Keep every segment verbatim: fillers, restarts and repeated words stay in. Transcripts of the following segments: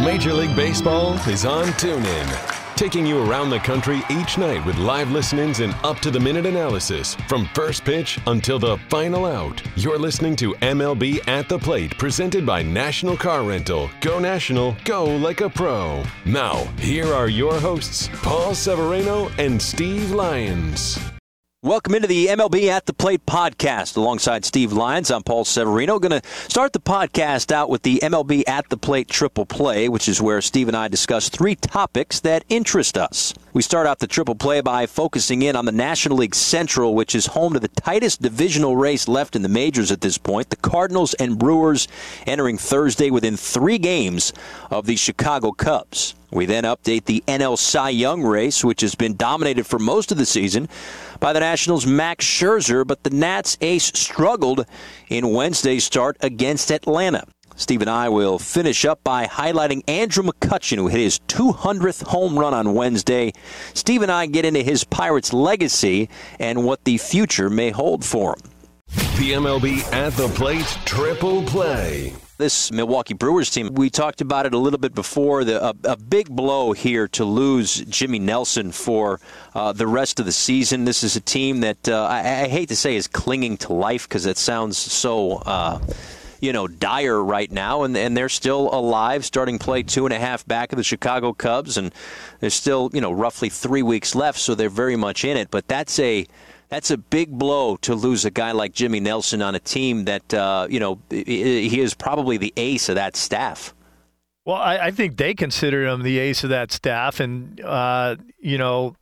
Major League Baseball is on TuneIn, taking you around the country each night with live listen-ins and up-to-the-minute analysis from first pitch until the final out. You're listening to M L B At the Plate, presented by National Car Rental. Go National, go like a pro. Now, here are your hosts, Paul Severino and Steve Lyons. Welcome into the M L B At the Plate podcast. Alongside Steve Lyons, I'm Paul Severino. Going to start the podcast out with the M L B At the Plate Triple Play, which is where Steve and I discuss three topics that interest us. We start out the Triple Play by focusing in on the National League Central, which is home to the tightest divisional race left in the majors at this point. The Cardinals and Brewers entering Thursday within three games of the Chicago Cubs. We then update the N L Cy Young race, which has been dominated for most of the season by the Nationals' Max Scherzer, but the Nats ace struggled in Wednesday's start against Atlanta. Steve and I will finish up by highlighting Andrew McCutchen, who hit his two hundredth home run on Wednesday. Steve and I get into his Pirates legacy and what the future may hold for him. The M L B At the Plate Triple Play. This Milwaukee Brewers team, we talked about it a little bit before, the, a, a big blow here to lose Jimmy Nelson for uh, the rest of the season. This is a team that uh, I, I hate to say is clinging to life because it sounds so, uh, you know, dire right now, and, and they're still alive, starting play two and a half back of the Chicago Cubs, and there's still, you know, roughly three weeks left, so they're very much in it, but that's a That's a big blow to lose a guy like Jimmy Nelson on a team that, uh, you know, he is probably the ace of that staff. Well, I, I think they consider him the ace of that staff. And, uh, you know,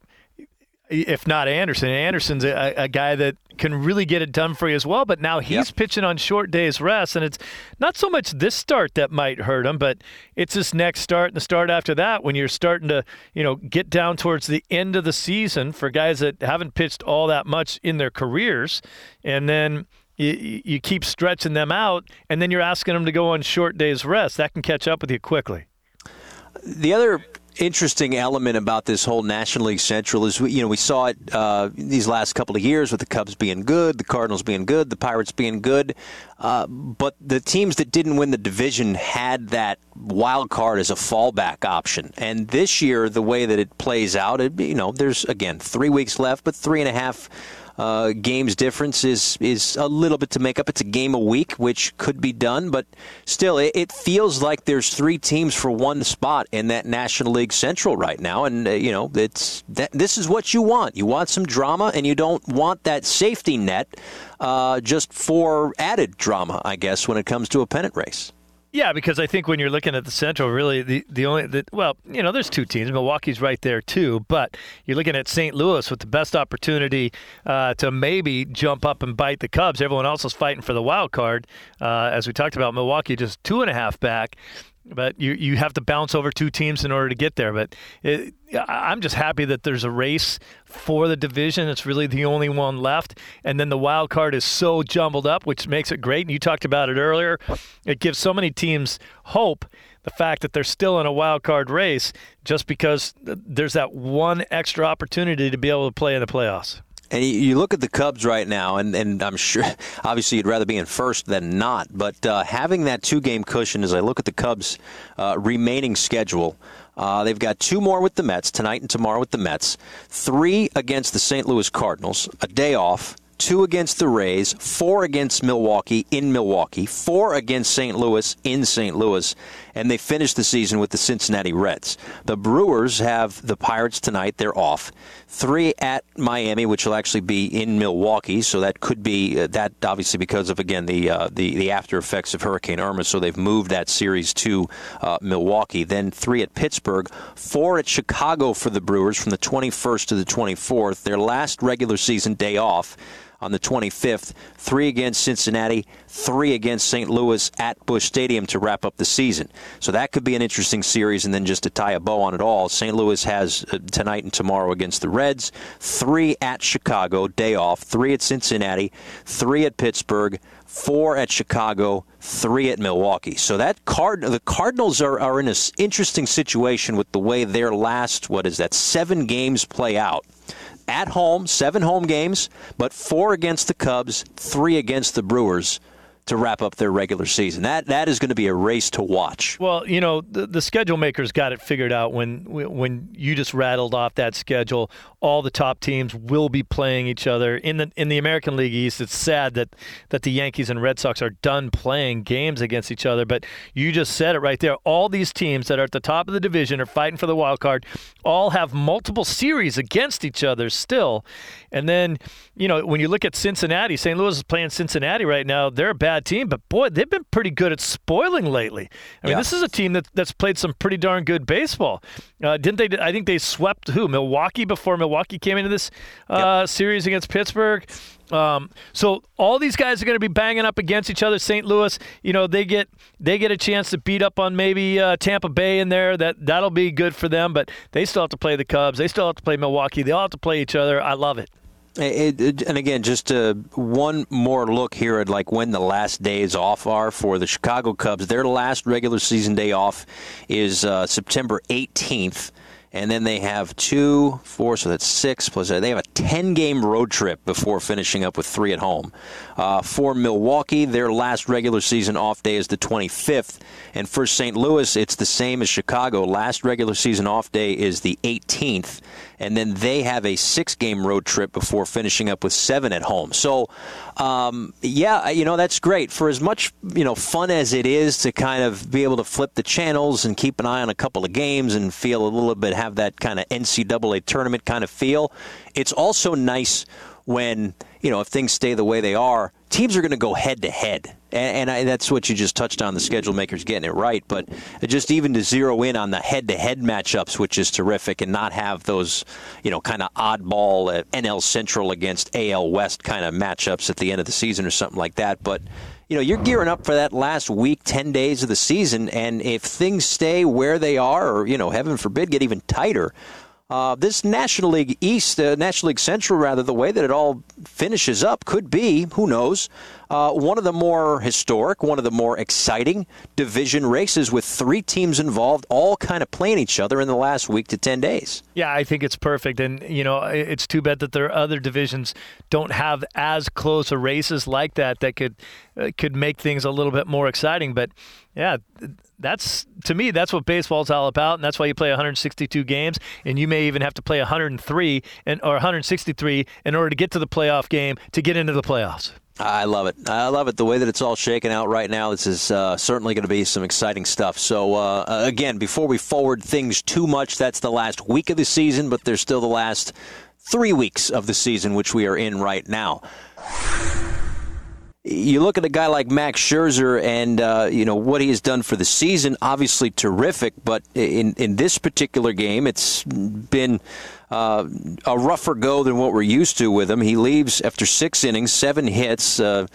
if not Anderson, Anderson's a, a guy that can really get it done for you as well. But now he's yep. pitching on short days rest. And it's not so much this start that might hurt him, but it's this next start and the start after that when you're starting to, you know, get down towards the end of the season for guys that haven't pitched all that much in their careers. And then you, you keep stretching them out, and then you're asking them to go on short days rest. That can catch up with you quickly. The other interesting element about this whole National League Central is, you know, we saw it uh, these last couple of years with the Cubs being good, the Cardinals being good, the Pirates being good, uh, but the teams that didn't win the division had that wild card as a fallback option. And this year, the way that it plays out, it, you know, there's, again, three weeks left, but three and a half Uh, games difference is is a little bit to make up. It's a game a week, which could be done, but still, it, it feels like there's three teams for one spot in that National League Central right now, and uh, you know, it's that, this is what you want. You want some drama, and you don't want that safety net uh, just for added drama, I guess, when it comes to a pennant race. Yeah, because I think when you're looking at the Central, really, the, the only, the, well, you know, there's two teams. Milwaukee's right there, too. But you're looking at Saint Louis with the best opportunity uh, to maybe jump up and bite the Cubs. Everyone else is fighting for the wild card. Uh, as we talked about, Milwaukee just two and a half back. But you you have to bounce over two teams in order to get there. But it, I'm just happy that there's a race for the division. It's really the only one left. And then the wild card is so jumbled up, which makes it great. And you talked about it earlier. It gives so many teams hope, the fact that they're still in a wild card race, just because there's that one extra opportunity to be able to play in the playoffs. And you look at the Cubs right now, and, and I'm sure, obviously, you'd rather be in first than not. But uh, having that two-game cushion, as I look at the Cubs' uh, remaining schedule, uh, they've got two more with the Mets, tonight and tomorrow with the Mets, three against the Saint Louis Cardinals, a day off, two against the Rays, four against Milwaukee in Milwaukee, four against Saint Louis in Saint Louis, and they finished the season with the Cincinnati Reds. The Brewers have the Pirates tonight. They're off. Three at Miami, which will actually be in Milwaukee, so that could be uh, that obviously because of, again, the, uh, the the after effects of Hurricane Irma, so they've moved that series to uh, Milwaukee. Then three at Pittsburgh, four at Chicago for the Brewers from the twenty-first to the twenty-fourth, their last regular season day off on the twenty-fifth, three against Cincinnati, three against Saint Louis at Busch Stadium to wrap up the season. So that could be an interesting series. And then just to tie a bow on it all, Saint Louis has uh, tonight and tomorrow against the Reds, three at Chicago, day off, three at Cincinnati, three at Pittsburgh, four at Chicago, three at Milwaukee. So that card, the Cardinals are, are in an interesting situation with the way their last, what is that, seven games play out. At home, seven home games, but four against the Cubs, three against the Brewers. to wrap up their regular season. That that is going to be a race to watch. Well, you know, the, the schedule makers got it figured out when when you just rattled off that schedule. All the top teams will be playing each other in the in the American League East. It's sad that that the Yankees and Red Sox are done playing games against each other, but you just said it right there. All these teams that are at the top of the division are fighting for the wild card. All have multiple series against each other still, and then you know when you look at Cincinnati, Saint Louis is playing Cincinnati right now. They're a bad team, but boy, they've been pretty good at spoiling lately. I mean, yeah. this is a team that that's played some pretty darn good baseball. Uh, didn't they? I think they swept who? Milwaukee before Milwaukee came into this uh, yep. series against Pittsburgh. Um, so all these guys are going to be banging up against each other. Saint Louis, you know, they get they get a chance to beat up on maybe uh, Tampa Bay in there. That that'll be good for them. But they still have to play the Cubs. They still have to play Milwaukee. They all have to play each other. I love it. It, it, and again, just uh, one more look here at like when the last days off are for the Chicago Cubs. Their last regular season day off is uh, September eighteenth. And then they have two, four, so that's six plus. They have a ten-game road trip before finishing up with three at home. Uh, for Milwaukee, their last regular season off day is the twenty-fifth. And for Saint Louis, it's the same as Chicago. Last regular season off day is the eighteenth. And then they have a six-game road trip before finishing up with seven at home. So, um, yeah, you know, that's great. For as much, you know, fun as it is to kind of be able to flip the channels and keep an eye on a couple of games and feel a little bit, have that kind of N C double A tournament kind of feel, it's also nice when, you know, if things stay the way they are, teams are going to go head-to-head. And, and I, that's what you just touched on, the schedule makers getting it right. But just even to zero in on the head-to-head matchups, which is terrific, and not have those, you know, kind of oddball uh, N L Central against A L West kind of matchups at the end of the season or something like that. But, you know, you're gearing up for that last week, ten days of the season, and if things stay where they are, or, you know, heaven forbid, get even tighter, Uh, this National League East, uh, National League Central, rather, the way that it all finishes up could be, who knows, uh, one of the more historic, one of the more exciting division races with three teams involved, all kind of playing each other in the last week to ten days. Yeah, I think it's perfect. And, you know, it's too bad that their other divisions don't have as close a races like that that could uh, could make things a little bit more exciting. But, yeah, that's, to me, that's what baseball's all about, and that's why you play one hundred sixty-two games, and you may even have to play one hundred three and or one hundred sixty-three in order to get to the playoff game to get into the playoffs. I love it. I love it. The way that it's all shaken out right now, this is uh, certainly going to be some exciting stuff. So, uh, again, before we forward things too much, that's the last week of the season, but there's still the last three weeks of the season, which we are in right now. You look at a guy like Max Scherzer and, uh, you know, what he has done for the season, obviously terrific, but in, in this particular game, it's been uh, a rougher go than what we're used to with him. He leaves after six innings, seven hits, uh,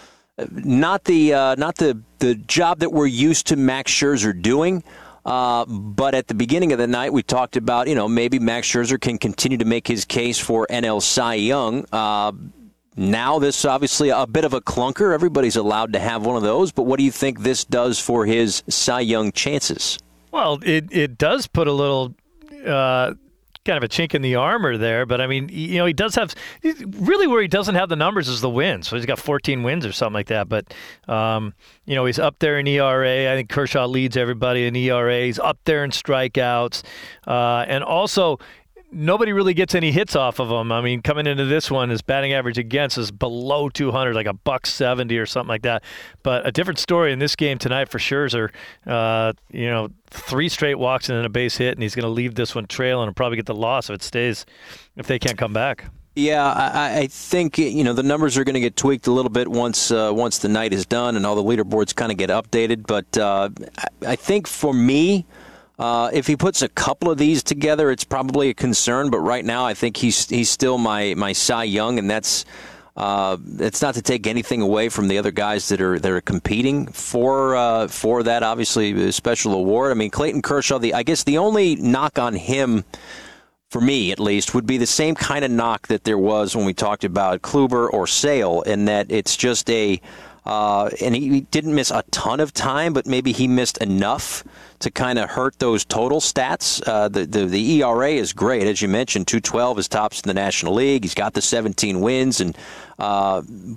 not the uh, not the, the job that we're used to Max Scherzer doing. Uh, but at the beginning of the night, we talked about, you know, maybe Max Scherzer can continue to make his case for N L Cy Young. Uh, Now, this is obviously a bit of a clunker. Everybody's allowed to have one of those. But what do you think this does for his Cy Young chances? Well, it, it does put a little uh, kind of a chink in the armor there. But, I mean, you know, he does have – really where he doesn't have the numbers is the wins. So he's got fourteen wins or something like that. But, um, you know, he's up there in E R A. I think Kershaw leads everybody in E R A. He's up there in strikeouts. Uh, and also – nobody really gets any hits off of him. I mean, coming into this one, his batting average against is below two hundred, like a buck seventy or something like that. But a different story in this game tonight for Scherzer. Uh, you know, three straight walks and then a base hit, and he's going to leave this one trailing and probably get the loss if it stays, if they can't come back. Yeah, I, I think, you know, the numbers are going to get tweaked a little bit once uh, once the night is done and all the leaderboards kind of get updated. But uh, I, I think for me, Uh, if he puts a couple of these together, it's probably a concern. But right now, I think he's he's still my my Cy Young, and that's uh, it's not to take anything away from the other guys that are that are competing for uh, for that obviously special award. I mean, Clayton Kershaw. The I guess the only knock on him, for me at least, would be the same kind of knock that there was when we talked about Kluber or Sale, in that it's just a. Uh, and he didn't miss a ton of time, but maybe he missed enough to kind of hurt those total stats. Uh, the, the the E R A is great, as you mentioned. two twelve is tops in the National League. He's got the seventeen wins, and uh,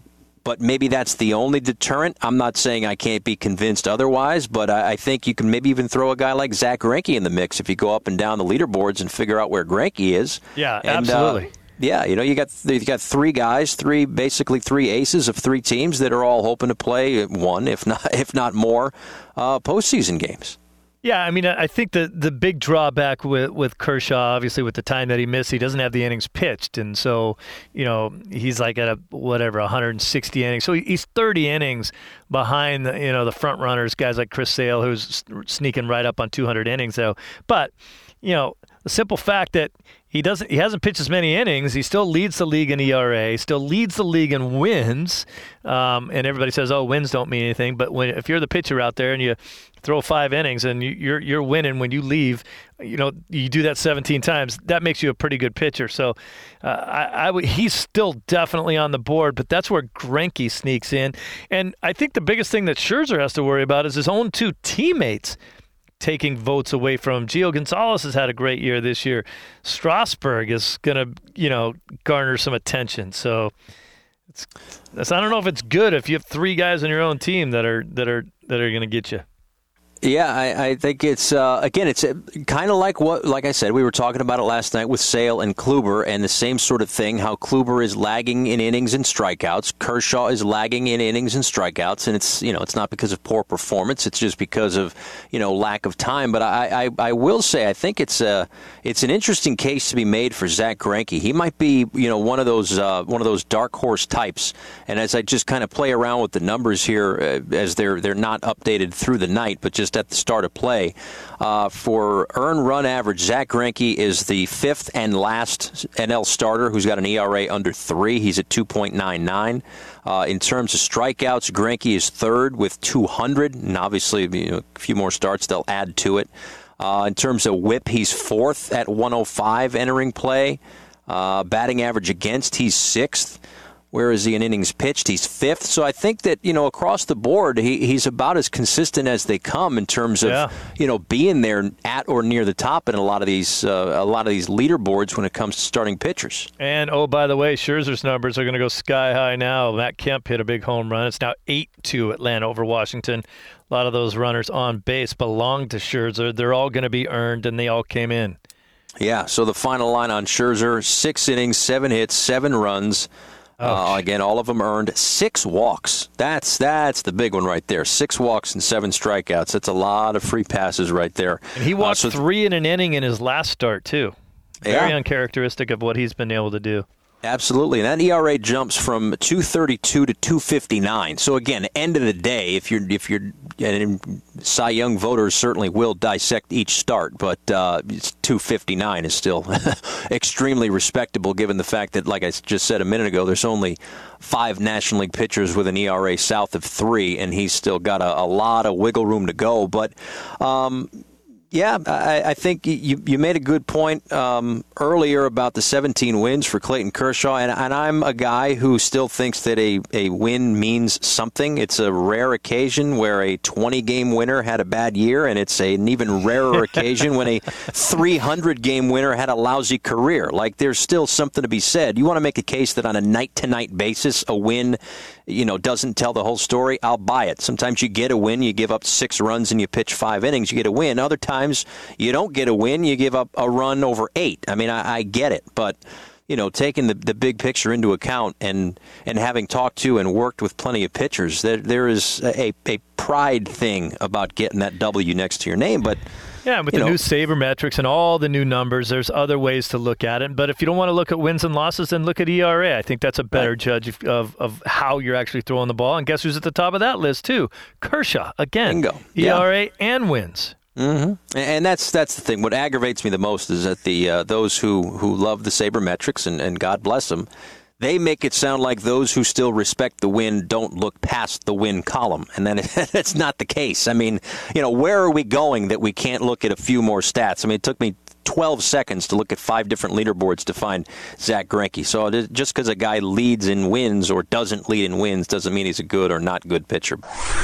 but maybe that's the only deterrent. I'm not saying I can't be convinced otherwise, but I, I think you can maybe even throw a guy like Zach Greinke in the mix if you go up and down the leaderboards and figure out where Greinke is. Yeah, and, absolutely. Uh, Yeah, you know, you got you got three guys, three basically three aces of three teams that are all hoping to play one, if not if not more, uh, postseason games. Yeah, I mean, I think the the big drawback with, with Kershaw, obviously, with the time that he missed, he doesn't have the innings pitched, and so you know he's like at a whatever one hundred sixty innings, so he's thirty innings behind the, you know the front runners, guys like Chris Sale, who's sneaking right up on two hundred innings though. But you know, the simple fact that he doesn't, he hasn't pitched as many innings. He still leads the league in E R A, still leads the league in wins. Um, and everybody says, "Oh, wins don't mean anything." But when if you're the pitcher out there and you throw five innings and you, you're you're winning when you leave, you know you do that seventeen times. That makes you a pretty good pitcher. So, uh, I, I w- he's still definitely on the board. But that's where Greinke sneaks in. And I think the biggest thing that Scherzer has to worry about is his own two teammates taking votes away from him. Gio Gonzalez has had a great year this year. Strasburg is going to, you know, garner some attention. So it's, it's, I don't know if it's good if you have three guys on your own team that are that are that are going to get you. Yeah, I, I think it's uh, again, it's kind of like what, like I said, we were talking about it last night with Sale and Kluber, and the same sort of thing. How Kluber is lagging in innings and strikeouts, Kershaw is lagging in innings and strikeouts, and it's you know it's not because of poor performance, it's just because of you know lack of time. But I, I, I will say I think it's a it's an interesting case to be made for Zach Greinke. He might be you know one of those uh, one of those dark horse types. And as I just kind of play around with the numbers here, uh, as they're they're not updated through the night, but just at the start of play. Uh, for earned run average, Zach Greinke is the fifth and last N L starter who's got an E R A under three. He's at two point nine nine. Uh, in terms of strikeouts, Greinke is third with two hundred, and obviously you know, a few more starts, they'll add to it. Uh, in terms of whip, he's fourth at one oh five entering play. Uh, batting average against, he's sixth. Where is he in innings pitched? He's fifth. So I think that, you know, across the board, he, he's about as consistent as they come in terms of, yeah. you know, being there at or near the top in a lot of these uh, a lot of these leaderboards when it comes to starting pitchers. And, oh, by the way, Scherzer's numbers are going to go sky high now. Matt Kemp hit a big home run. It's now eight two Atlanta over Washington. A lot of those runners on base belong to Scherzer. They're all going to be earned, and they all came in. Yeah, so the final line on Scherzer, six innings, seven hits, seven runs. Uh, again, all of them earned six walks. That's that's the big one right there. Six walks and seven strikeouts. That's a lot of free passes right there. And he walked uh, so three in an inning in his last start, too. Very yeah. uncharacteristic of what he's been able to do. Absolutely. And that E R A jumps from two thirty-two to two fifty-nine. So again, end of the day, if you're if you're and Cy Young voters certainly will dissect each start, but uh, two fifty-nine is still extremely respectable given the fact that, like I just said a minute ago, there's only five National League pitchers with an E R A south of three, and he's still got a, a lot of wiggle room to go. But um, Yeah, I, I think you you made a good point um, earlier about the seventeen wins for Clayton Kershaw, and, and I'm a guy who still thinks that a, a win means something. It's a rare occasion where a twenty-game winner had a bad year, and it's a, an even rarer occasion when a three hundred game winner had a lousy career. Like, there's still something to be said. You want to make a case that on a night-to-night basis, a win you know, doesn't tell the whole story, I'll buy it. Sometimes you get a win, you give up six runs and you pitch five innings, you get a win. Other times you don't get a win, you give up a run over eight. I mean, I, I get it, but you know, taking the, the big picture into account and, and having talked to and worked with plenty of pitchers, there there is a, a pride thing about getting that W next to your name, but yeah, with the know, new sabermetrics and all the new numbers, there's other ways to look at it. But if you don't want to look at wins and losses, then look at E R A. I think that's a better right. judge of, of, of how you're actually throwing the ball. And guess who's at the top of that list, too? Kershaw, again. Bingo. E R A yeah. and wins. Mm-hmm. And that's that's the thing. What aggravates me the most is that the uh, those who, who love the sabermetrics, and, and God bless them, they make it sound like those who still respect the win don't look past the win column. And then that's not the case. I mean, you know, where are we going that we can't look at a few more stats? I mean, it took me twelve seconds to look at five different leaderboards to find Zach Greinke. So just because a guy leads in wins or doesn't lead in wins doesn't mean he's a good or not good pitcher.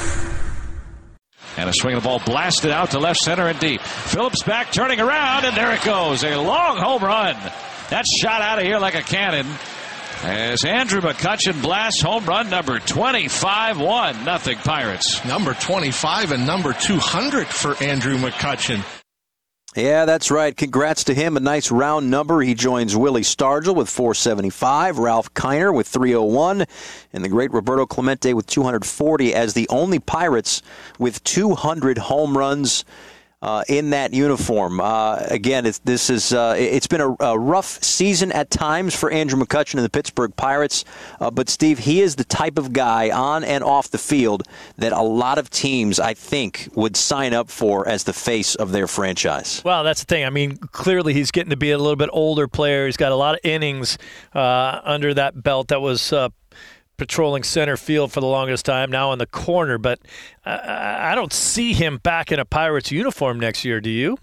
And a swing of the ball blasted out to left center and deep. Phillips back, turning around, and there it goes. A long home run. That's shot out of here like a cannon. as Andrew McCutchen blasts home run number twenty-five, one nothing Pirates. Number twenty-five and number two hundred for Andrew McCutchen. Yeah, that's right. Congrats to him. A nice round number. He joins Willie Stargell with four seventy-five, Ralph Kiner with three oh one, and the great Roberto Clemente with two forty as the only Pirates with two hundred home runs Uh, in that uniform. Uh, again, it's, this is uh, it's been a, a rough season at times for Andrew McCutchen and the Pittsburgh Pirates, uh, but Steve, he is the type of guy on and off the field that a lot of teams, I think, would sign up for as the face of their franchise. Well, that's the thing. I mean, clearly he's getting to be a little bit older player. He's got a lot of innings uh, under that belt that was uh, patrolling center field for the longest time, now in the corner. But I, I don't see him back in a Pirates uniform next year, do you?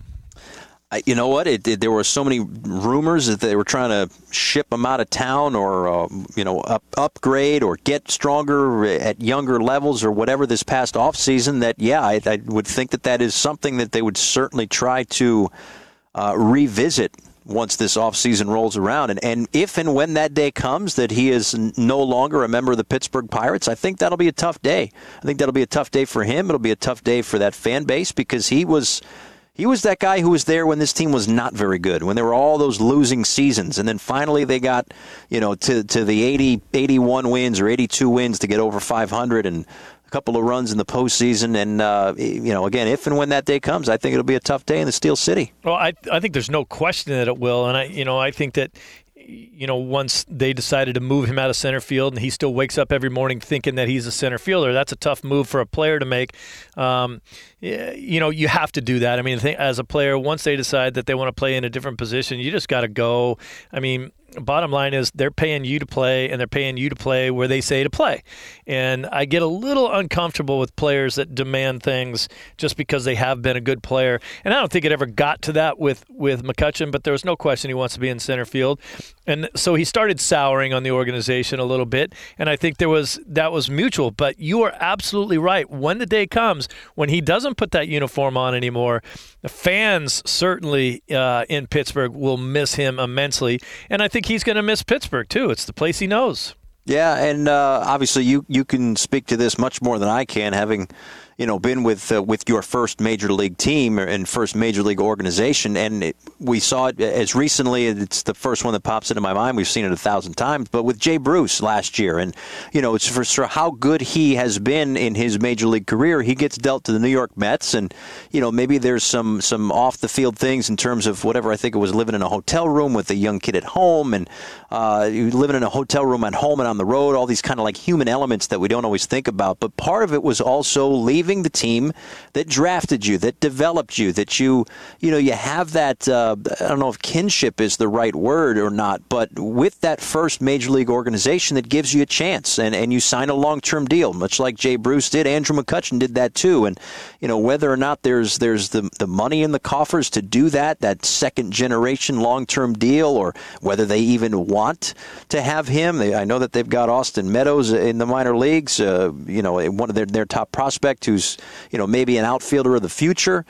I, you know what? It, it, there were so many rumors that they were trying to ship him out of town or, uh, you know, up, upgrade or get stronger at younger levels or whatever this past offseason that, yeah, I, I would think that that is something that they would certainly try to uh, revisit once this offseason rolls around. And, and if and when that day comes that he is no longer a member of the Pittsburgh Pirates, I think that'll be a tough day. I think that'll be a tough day for him. It'll be a tough day for that fan base because he was he was that guy who was there when this team was not very good, when there were all those losing seasons. And then finally they got, you know, to, to the eighty, eighty-one wins or eighty-two wins to get over five hundred and a couple of runs in the postseason. And, uh, you know, again, if and when that day comes, I think it'll be a tough day in the Steel City. Well, I I think there's no question that it will. And, I you know, I think that, you know, once they decided to move him out of center field and he still wakes up every morning thinking that he's a center fielder, that's a tough move for a player to make. Um, you know, you have to do that. I mean, as a player, once they decide that they want to play in a different position, you just got to go. I mean, bottom line is they're paying you to play, and they're paying you to play where they say to play. And I get a little uncomfortable with players that demand things just because they have been a good player. And I don't think it ever got to that with, with McCutchen, but there was no question he wants to be in center field. And so he started souring on the organization a little bit, and I think there was that was mutual. But you are absolutely right. When the day comes when he doesn't put that uniform on anymore, the fans certainly uh, in Pittsburgh will miss him immensely. And I think he's going to miss Pittsburgh, too. It's the place he knows. Yeah, and uh, obviously you, you can speak to this much more than I can, having you know been with uh, with your first major league team and first major league organization. And it, we saw it as recently. It's the first one that pops into my mind. We've seen it a thousand times, but with Jay Bruce last year, and you know it's for, for how good he has been in his major league career. He gets dealt to the New York Mets, and you know maybe there's some some off the field things in terms of whatever. I think it was living in a hotel room with a young kid at home, and uh, living in a hotel room at home and on the road. All these kind of like human elements that we don't always think about. But part of it was also leaving the team that drafted you, that developed you, that you, you know, you have that, uh, I don't know if kinship is the right word or not, but with that first major league organization that gives you a chance, and, and you sign a long-term deal, much like Jay Bruce did. Andrew McCutchen did that too. And, you know, whether or not there's there's the, the money in the coffers to do that, that second-generation long-term deal, or whether they even want to have him. They, I know that they've got Austin Meadows in the minor leagues, uh, you know, one of their, their top prospect who's, you know, maybe an outfielder of the future.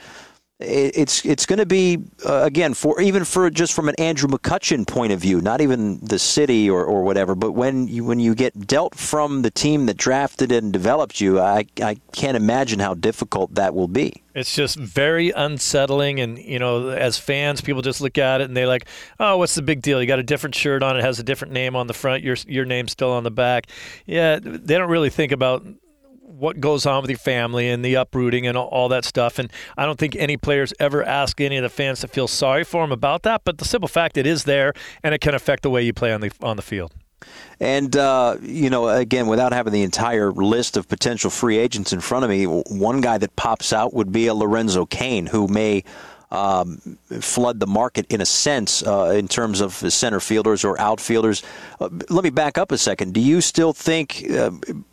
It's it's going to be, uh, again, for even for just from an Andrew McCutchen point of view, not even the city or, or whatever, but when you when you get dealt from the team that drafted and developed you, I, I can't imagine how difficult that will be. It's just very unsettling, and, you know, as fans, people just look at it and they're like, oh, what's the big deal? You got a different shirt on, it has a different name on the front, your your name's still on the back. Yeah, they don't really think about what goes on with your family and the uprooting and all, all that stuff. And I don't think any players ever ask any of the fans to feel sorry for them about that. But the simple fact, it is there, and it can affect the way you play on the on the field. And, uh, you know, again, without having the entire list of potential free agents in front of me, one guy that pops out would be a Lorenzo Cain, who may um, flood the market in a sense uh, in terms of center fielders or outfielders. Uh, let me back up a second. Do you still think uh,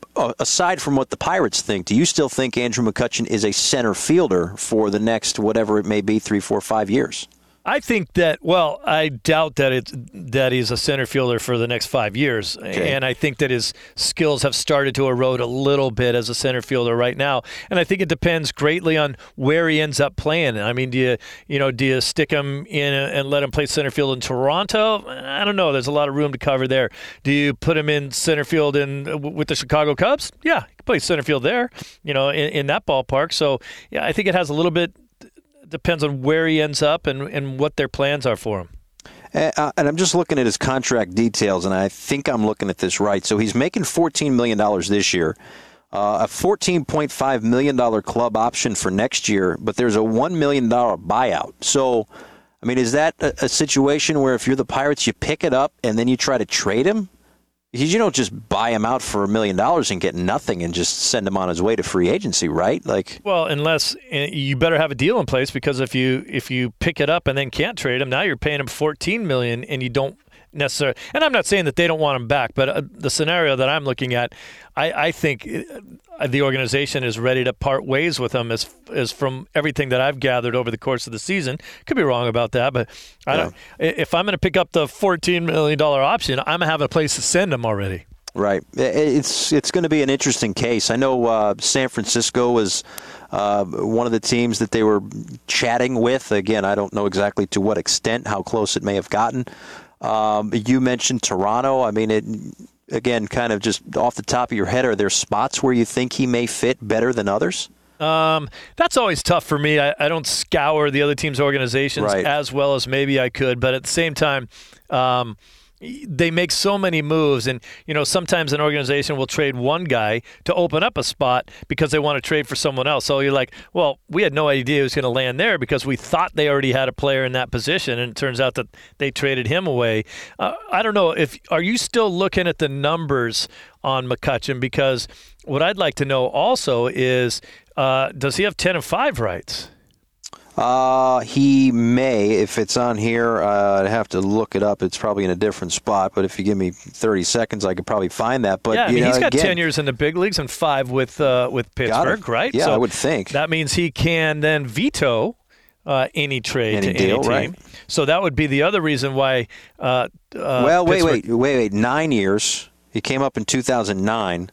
aside from what the Pirates think, do you still think Andrew McCutchen is a center fielder for the next, whatever it may be, three, four, five years? I think that, well, I doubt that it's, that he's a center fielder for the next five years. Okay. And I think that his skills have started to erode a little bit as a center fielder right now. And I think it depends greatly on where he ends up playing. I mean, do you, you know, do you stick him in and let him play center field in Toronto? I don't know. There's a lot of room to cover there. Do you put him in center field in with the Chicago Cubs? Yeah, he can play center field there, you know, in, in that ballpark. So, yeah, I think it has a little bit depends on where he ends up and, and what their plans are for him. Uh, and I'm just looking at his contract details, and I think I'm looking at this right. So he's making fourteen million dollars this year, uh, a fourteen point five million dollars club option for next year, but there's a one million dollars buyout. So, I mean, is that a, a situation where if you're the Pirates, you pick it up and then you try to trade him? Because you don't just buy him out for a million dollars and get nothing and just send him on his way to free agency, right? Like, well, unless you better have a deal in place, because if you if you pick it up and then can't trade him, now you're paying him fourteen million dollars and you don't necessarily. And I'm not saying that they don't want him back, but uh, the scenario that I'm looking at, I, I think the organization is ready to part ways with him, as as from everything that I've gathered over the course of the season. Could be wrong about that, but I yeah. don't, if I'm going to pick up the fourteen million dollars option, I'm going to have a place to send him already. Right. It's it's going to be an interesting case. I know uh, San Francisco was uh, one of the teams that they were chatting with. Again, I don't know exactly to what extent, how close it may have gotten. Um, you mentioned Toronto. I mean, it, again, kind of just off the top of your head, are there spots where you think he may fit better than others? Um, that's always tough for me. I, I don't scour the other team's organizations right. as well as maybe I could, but at the same time, um, they make so many moves, and you know sometimes an organization will trade one guy to open up a spot because they want to trade for someone else. So you're like, well, we had no idea he was going to land there because we thought they already had a player in that position, and it turns out that they traded him away. Uh, I don't know if are you still looking at the numbers on McCutchen, because what I'd like to know also is uh, does he have ten and five rights? Uh, he may. If it's on here, uh, I'd have to look it up. It's probably in a different spot, but if you give me thirty seconds, I could probably find that. But yeah, I mean, you know, he's got again, ten years in the big leagues and five with uh, with Pittsburgh, right? Yeah, so I would think. That means he can then veto uh, any trade any to deal, any team. Right. So that would be the other reason why uh, uh, Well, wait, Pittsburgh... wait, wait, wait. Nine years. He came up in two thousand nine.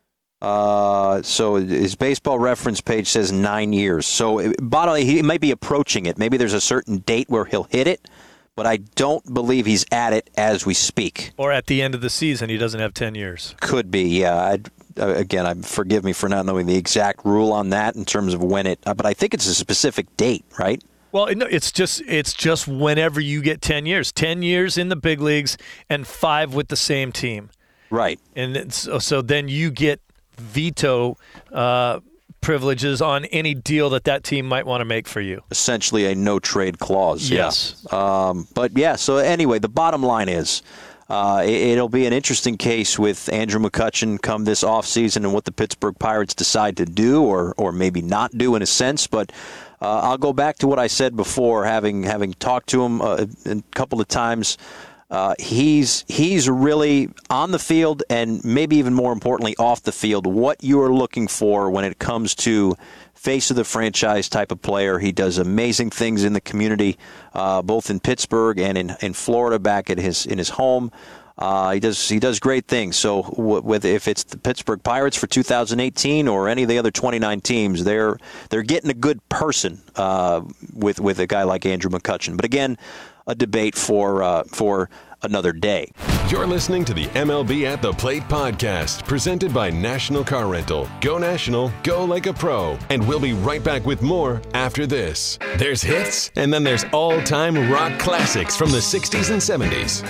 Uh, so his Baseball Reference page says nine years. So bottom, he might be approaching it. Maybe there's a certain date where he'll hit it, but I don't believe he's at it as we speak. Or at the end of the season, he doesn't have ten years. Could be, yeah. I'd, uh, again, I forgive me for not knowing the exact rule on that in terms of when it. Uh, but I think it's a specific date, right? Well, it's just it's just whenever you get ten years, ten years in the big leagues and five with the same team. Right. And so, so then you get veto uh, privileges on any deal that that team might want to make for you. Essentially a no-trade clause. Yes. Yeah. Um, but, yeah, so anyway, the bottom line is uh, it, it'll be an interesting case with Andrew McCutchen come this offseason and what the Pittsburgh Pirates decide to do or, or maybe not do in a sense. But uh, I'll go back to what I said before, having, having talked to him uh, a couple of times. Uh, he's he's really on the field and maybe even more importantly off the field what you are looking for when it comes to face of the franchise type of player. He does amazing things in the community, uh, both in Pittsburgh and in, in Florida back at his in his home. Uh, he does he does great things. So w- with if it's the Pittsburgh Pirates for two thousand eighteen or any of the other twenty-nine teams, they're they're getting a good person uh, with with a guy like Andrew McCutchen. But again, a debate for uh, for another day. You're listening to the M L B at the Plate podcast, presented by National Car Rental. Go National, go like a pro. And we'll be right back with more after this. There's hits, and then there's all-time rock classics from the sixties and seventies.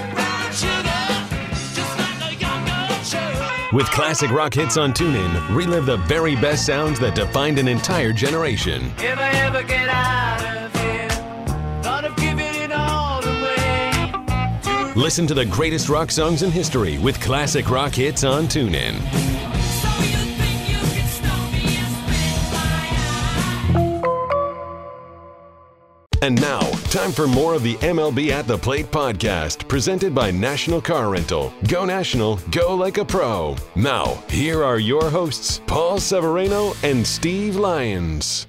With classic rock hits on TuneIn, relive the very best sounds that defined an entire generation. If I ever get out of here, thought of giving it all away. Listen to the greatest rock songs in history with classic rock hits on TuneIn. So you think you can stop me and split my eye? And now, time for more of the M L B at the Plate podcast, presented by National Car Rental. Go National, go like a pro. Now, here are your hosts, Paul Severino and Steve Lyons.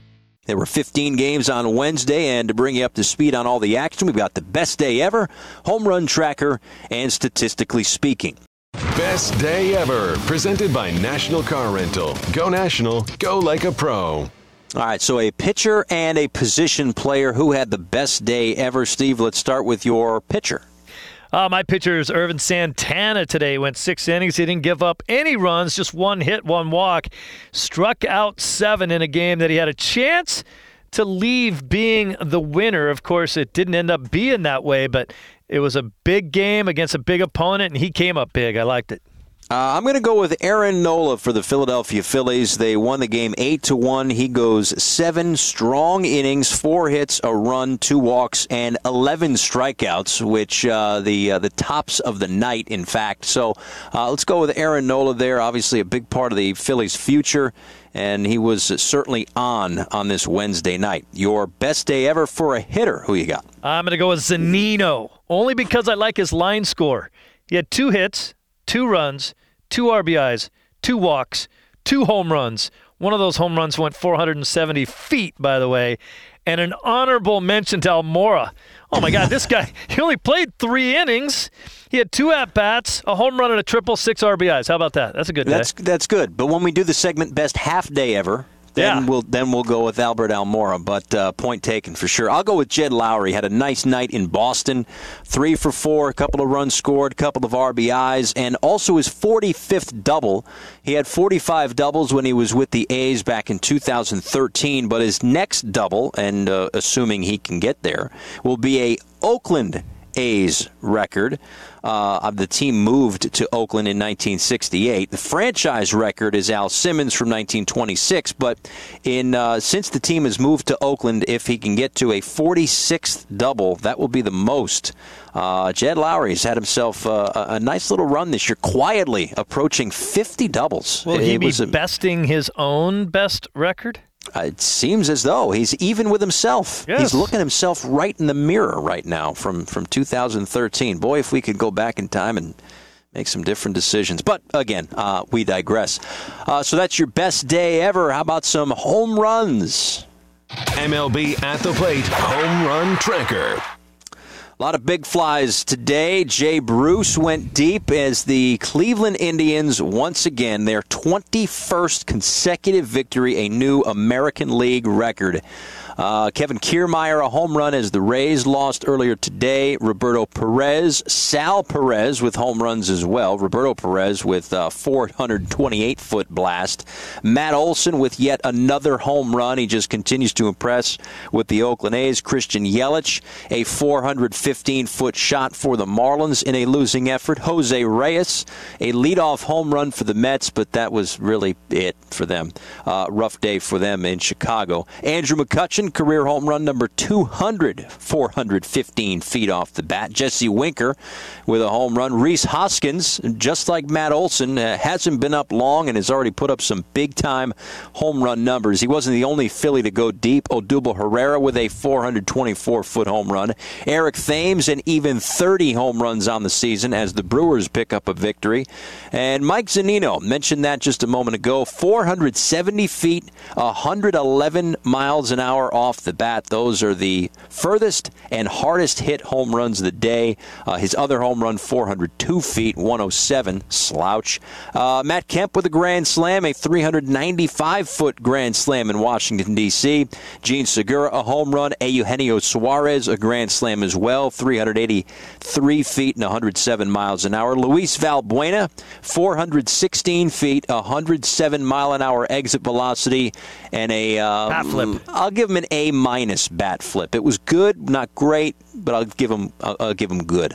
There were fifteen games on Wednesday, and to bring you up to speed on all the action, we've got the best day ever, home run tracker, and statistically speaking. Best day ever, presented by National Car Rental. Go National, go like a pro. All right, so a pitcher and a position player who had the best day ever. Steve, let's start with your pitcher. Uh, my pitcher is Irvin Santana today. Went six innings. He didn't give up any runs, just one hit, one walk. Struck out seven in a game that he had a chance to leave being the winner. Of course, it didn't end up being that way, but it was a big game against a big opponent, and he came up big. I liked it. Uh, I'm going to go with Aaron Nola for the Philadelphia Phillies. They won the game eight to one. He goes seven strong innings, four hits, a run, two walks, and eleven strikeouts, which uh, the uh, the tops of the night, in fact. So uh, let's go with Aaron Nola there. Obviously, a big part of the Phillies' future, and he was certainly on on this Wednesday night. Your best day ever for a hitter? Who you got? I'm going to go with Zunino, only because I like his line score. He had two hits, two runs, two R B Is, two walks, two home runs. One of those home runs went four hundred seventy feet, by the way, and an honorable mention to Almora. Oh, my God, this guy, he only played three innings. He had two at-bats, a home run, and a triple, six R B Is. How about that? That's a good day. That's, that's good. But when we do the segment Best Half Day Ever, Then yeah. we'll then we'll go with Albert Almora, but uh, point taken for sure. I'll go with Jed Lowry. Had a nice night in Boston, three for four, a couple of runs scored, a couple of R B Is, and also his forty-fifth double. He had forty-five doubles when he was with the A's back in two thousand thirteen, but his next double, and uh, assuming he can get there, will be a Oakland A's record. Uh, the team moved to Oakland in nineteen sixty-eight. The franchise record is Al Simmons from nineteen twenty-six, but in uh, since the team has moved to Oakland, if he can get to a forty-sixth double, that will be the most. Uh, Jed Lowry has had himself uh, a, a nice little run this year, quietly approaching fifty doubles. Will he it be was a, besting his own best record? Uh, it seems as though he's even with himself. Yes. He's looking himself right in the mirror right now from, from two thousand thirteen. Boy, if we could go back in time and make some different decisions. But, again, uh, we digress. Uh, so that's your best day ever. How about some home runs? M L B At the Plate Home Run Tracker. A lot of big flies today. Jay Bruce went deep as the Cleveland Indians, once again, their twenty-first consecutive victory, a new American League record. Uh, Kevin Kiermaier, a home run as the Rays lost earlier today. Roberto Perez, Sal Perez with home runs as well. Roberto Perez with a four hundred twenty-eight foot blast. Matt Olson with yet another home run. He just continues to impress with the Oakland A's. Christian Yelich, a four hundred fifteen foot shot for the Marlins in a losing effort. Jose Reyes, a leadoff home run for the Mets, but that was really it for them. Uh, rough day for them in Chicago. Andrew McCutchen, career home run number two hundred, four hundred fifteen feet off the bat. Jesse Winker with a home run. Rhys Hoskins, just like Matt Olson, uh, hasn't been up long and has already put up some big-time home run numbers. He wasn't the only Philly to go deep. Odubel Herrera with a four hundred twenty-four foot home run. Eric Thames, and even thirty home runs on the season as the Brewers pick up a victory. And Mike Zunino, mentioned that just a moment ago, four hundred seventy feet, one hundred eleven miles an hour off the bat. Those are the furthest and hardest hit home runs of the day. Uh, his other home run, four hundred two feet, one oh seven, slouch. Uh, Matt Kemp with a grand slam, a three hundred ninety-five foot grand slam in Washington, D C Gene Segura, a home run. Eugenio Suarez, a grand slam as well, three hundred eighty-three feet and one hundred seven miles an hour. Luis Valbuena, four hundred sixteen feet, one hundred seven mile an hour exit velocity, and a um, bat flip. I'll give him an A minus bat flip. It was good, not great, but I'll give him I'll, I'll give him good.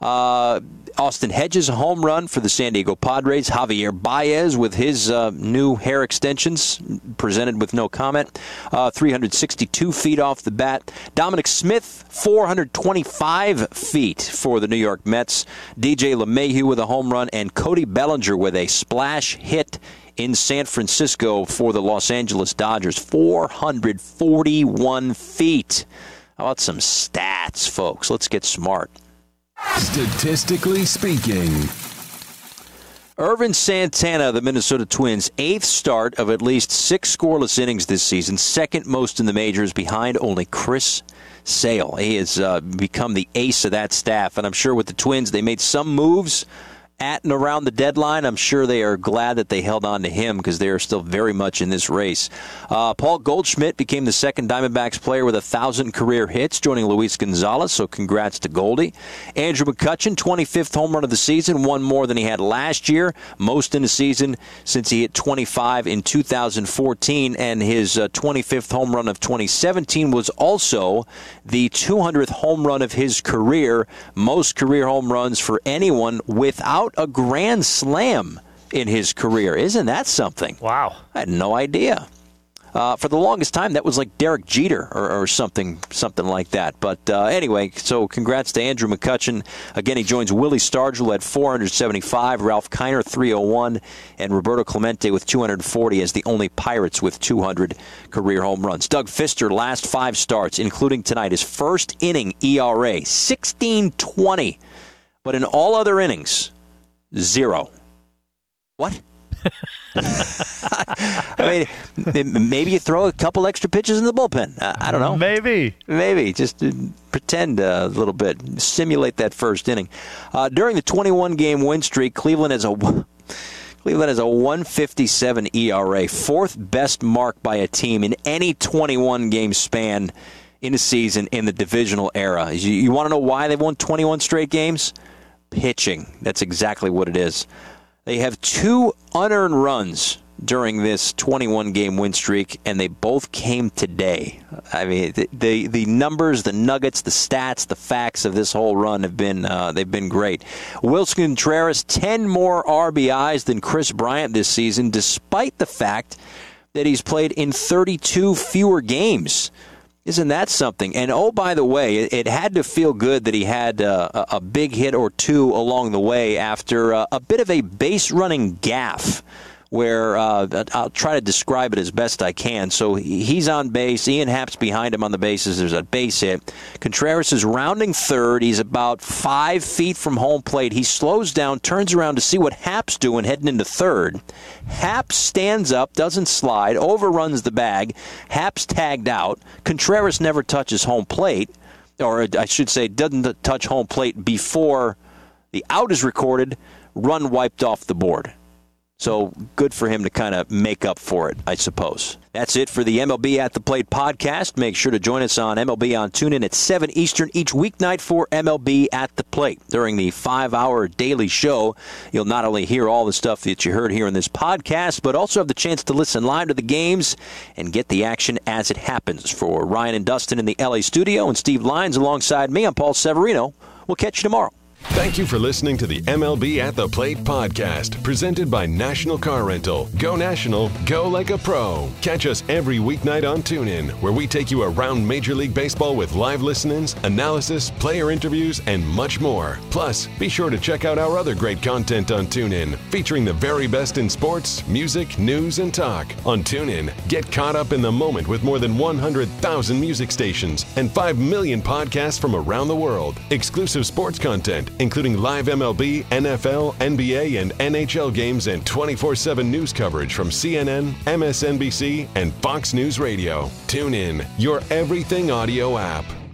Uh, Austin Hedges, a home run for the San Diego Padres. Javier Baez with his uh, new hair extensions, presented with no comment. Uh, three hundred sixty-two feet off the bat. Dominic Smith, four hundred twenty-five feet for the New York Mets. D J LeMahieu with a home run, and Cody Bellinger with a splash hit in San Francisco for the Los Angeles Dodgers. four hundred forty-one feet. How about some stats, folks? Let's get smart. Statistically speaking. Irvin Santana of the Minnesota Twins, eighth start of at least six scoreless innings this season, second most in the majors behind only Chris Sale. He has uh, become the ace of that staff, and I'm sure with the Twins they made some moves at and around the deadline. I'm sure they are glad that they held on to him because they are still very much in this race. Uh, Paul Goldschmidt became the second Diamondbacks player with one thousand career hits, joining Luis Gonzalez, so congrats to Goldie. Andrew McCutchen, twenty-fifth home run of the season, one more than he had last year, most in the season since he hit twenty-five in two thousand fourteen, and his uh, twenty-fifth home run of twenty seventeen was also the two hundredth home run of his career, most career home runs for anyone without a grand slam in his career. Isn't that something? Wow. I had no idea. Uh, for the longest time, that was like Derek Jeter or, or something something like that. But uh, anyway, so congrats to Andrew McCutchen. Again, he joins Willie Stargell at four hundred seventy-five, Ralph Kiner three oh one, and Roberto Clemente with two hundred forty as the only Pirates with two hundred career home runs. Doug Fister, last five starts, including tonight, his first inning E R A, sixteen twenty. But in all other innings, zero. What? I mean, maybe you throw a couple extra pitches in the bullpen. I, I don't know. Maybe. Maybe. Just uh, pretend a little bit. Simulate that first inning. Uh, during the twenty-one game win streak, Cleveland has a Cleveland has a one fifty-seven E R A, fourth best mark by a team in any twenty-one game span in a season in the divisional era. You, you want to know why they've won twenty-one straight games? Pitching. That's exactly what it is. They have two unearned runs during this twenty-one game win streak, and they both came today. I mean, the the, the numbers, the nuggets, the stats, the facts of this whole run have been uh, they've been great. Wilson Contreras, ten more R B Is than Chris Bryant this season, despite the fact that he's played in thirty-two fewer games. Isn't that something? And, oh, by the way, it, it had to feel good that he had uh, a, a big hit or two along the way after uh, a bit of a base-running gaffe where uh, I'll try to describe it as best I can. So he's on base. Ian Happ's behind him on the bases. There's a base hit. Contreras is rounding third. He's about five feet from home plate. He slows down, turns around to see what Happ's doing heading into third. Happ stands up, doesn't slide, overruns the bag. Happ's tagged out. Contreras never touches home plate, or I should say doesn't touch home plate before the out is recorded, run wiped off the board. So good for him to kind of make up for it, I suppose. That's it for the M L B At the Plate podcast. Make sure to join us on M L B on TuneIn at seven Eastern each weeknight for M L B At the Plate. During the five-hour daily show, you'll not only hear all the stuff that you heard here in this podcast, but also have the chance to listen live to the games and get the action as it happens. For Ryan and Dustin in the L A studio and Steve Lyons alongside me, I'm Paul Severino. We'll catch you tomorrow. Thank you for listening to the M L B At the Plate podcast, presented by National Car Rental. Go national, go like a pro. Catch us every weeknight on TuneIn, where we take you around Major League Baseball with live listen-ins, analysis, player interviews, and much more. Plus, be sure to check out our other great content on TuneIn, featuring the very best in sports, music, news, and talk. On TuneIn, get caught up in the moment with more than one hundred thousand music stations and five million podcasts from around the world. Exclusive sports content, including live M L B, N F L, N B A, and N H L games, and twenty-four seven news coverage from C N N, M S N B C, and Fox News Radio. Tune in, your everything audio app.